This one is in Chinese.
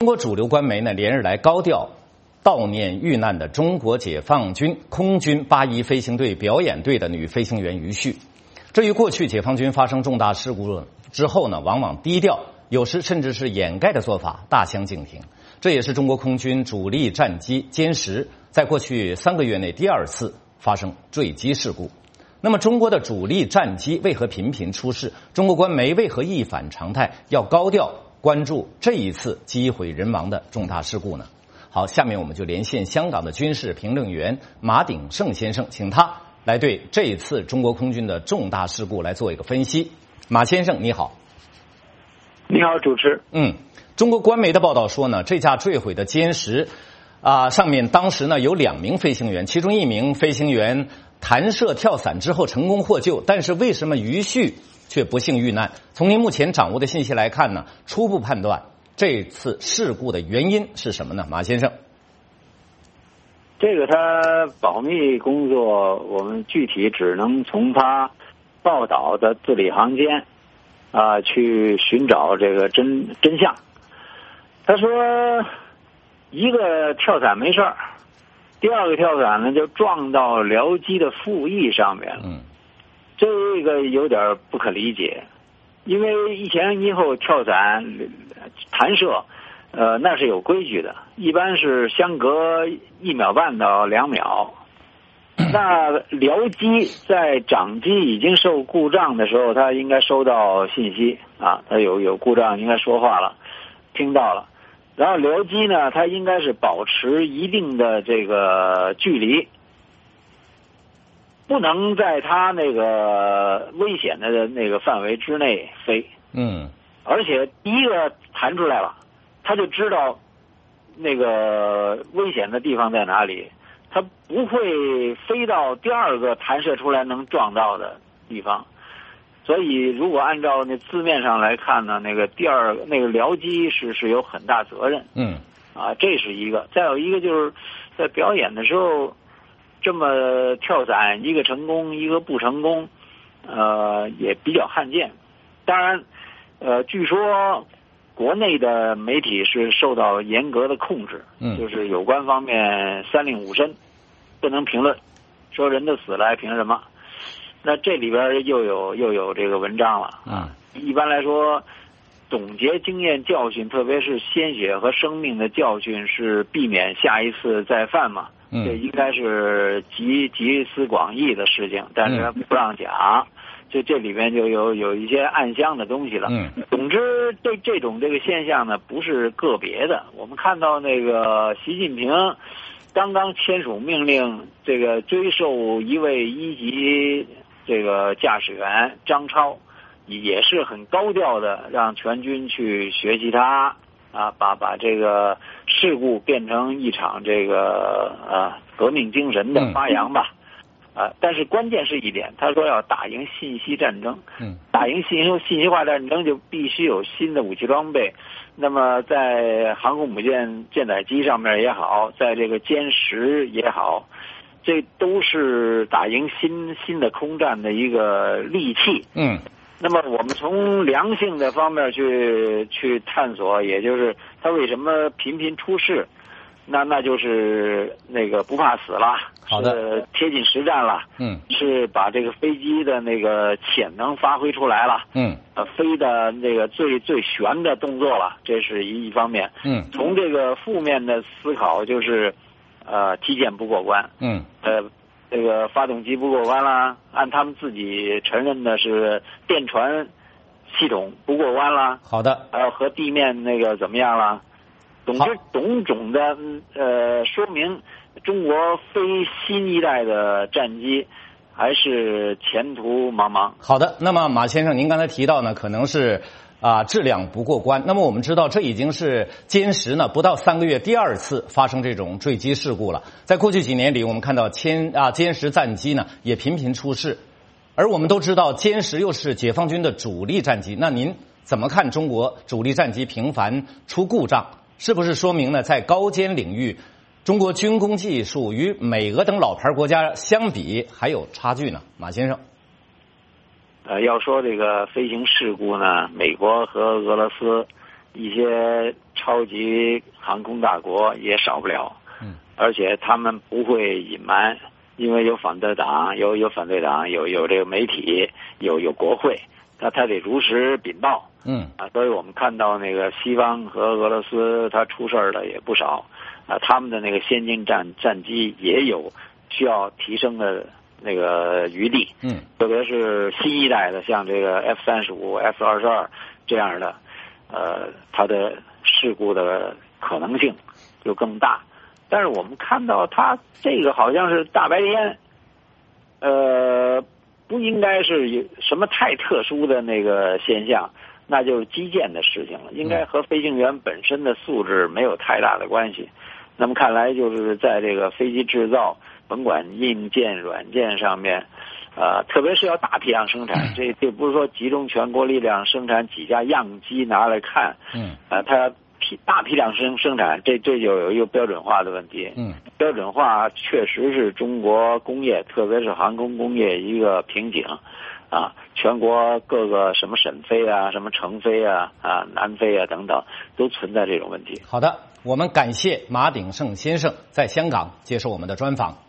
国主流官媒呢连日来高调悼念遇难的中国解放军空军8·1飞行队表演队的女飞行员于旭。这与过去解放军发生重大事故之后呢，往往低调，有时甚至是掩盖的做法大相径庭。这也是中国空军主力战机歼10在过去3个月内第2次发生坠机事故。那么中国的主力战机为何频频出事？中国官媒为何一反常态，要高调关注这一次机毁人亡的重大事故呢？好，下面我们就连线香港的军事评论员马鼎盛先生，请他来对这一次中国空军的重大事故来做一个分析。马先生你好。 你好，主持。 中国官媒的报道说呢，这架坠毁的歼10上面当时呢有2名飞行员，其中1名飞行员弹射跳伞之后成功获救，但是为什么于旭却不幸遇难？从您目前掌握的信息来看呢，初步判断这次事故的原因是什么呢？马先生。 这个他保密工作，我们具体只能从他报道的字里行间去寻找这个真相。他说一个跳伞没事儿，第2个跳伞呢就撞到僚机的副翼上面了。这个有点不可理解，因为一前一后跳伞弹射那是有规矩的，一般是相隔1秒半到2秒。那僚机在掌机已经受故障的时候，它应该收到信息它有故障，应该说话了，听到了。然后僚机呢，它应该是保持一定的这个距离，不能在它那个危险的那个范围之内飞。而且第一个弹出来了，他就知道那个危险的地方在哪里，他不会飞到第2个弹射出来能撞到的地方。所以如果按照那字面上来看呢，那个那个僚机是有很大责任。这是一个。再有一个就是在表演的时候这么跳伞，一个成功一个不成功也比较罕见。当然据说国内的媒体是受到严格的控制，就是有关方面3令5申，不能评论，说人都死了还凭什么？那这里边又有这个文章了一般来说，总结经验教训，特别是鲜血和生命的教训，是避免下一次再犯嘛。这应该是集思广益的事情，但是不让讲。这里边就有一些暗箱的东西了。总之这种这个现象呢，不是个别的。我们看到那个习近平刚刚签署命令，这个追授一位1级这个驾驶员张超，也是很高调的让全军去学习他把这个事故变成一场这个革命精神的发扬吧。但是关键是一点，他说要打赢信息战争。打赢信息化战争就必须有新的武器装备。那么在航空母舰舰载机上面也好，在这个歼10也好，这都是打赢新的空战的一个利器。那么我们从良性的方面去探索，也就是他为什么频频出事，那就是那个不怕死了， 好的， 是贴近实战了，是把这个飞机的那个潜能发挥出来了，飞的那个最悬的动作了，这是一方面。从这个负面的思考，就是机检不过关，这个发动机不过关啦，按他们自己承认的是电传系统不过关啦。 好的， 还有和地面那个怎么样啦？总之种种的说明中国飞新一代的战机还是前途茫茫。 好的，那么马先生您刚才提到呢，可能是质量不过关。那么我们知道这已经是歼10呢不到3个月第2次发生这种坠机事故了。在过去几年里，我们看到歼10战机呢也频频出事，而我们都知道歼10又是解放军的主力战机。那您怎么看中国主力战机频繁出故障？是不是说明呢，在高歼领域，中国军工技术与美俄等老牌国家相比还有差距呢？马先生。 要说这个飞行事故呢，美国和俄罗斯一些超级航空大国也少不了。而且他们不会隐瞒，因为有反对党，有反对党，有这个媒体，有国会，他得如实禀报。所以我们看到那个西方和俄罗斯，他出事的也不少。他们的那个先进战机也有需要提升的那个余地。特别是新一代的，像这个 F-35、F-22这样的，它的事故的可能性就更大。但是我们看到它这个好像是大白天，不应该是有什么太特殊的那个现象，那就是基建的事情了，应该和飞行员本身的素质没有太大的关系。那么看来就是在这个飞机制造，甭管硬件、软件上面，特别是要大批量生产，这不是说集中全国力量生产几架样机拿来看，它大批量生产，这就有一个标准化的问题。标准化确实是中国工业，特别是航空工业一个瓶颈。全国各个什么省飞啊，什么成飞啊，南飞啊等等，都存在这种问题。 好的，我们感谢马鼎盛先生在香港接受我们的专访。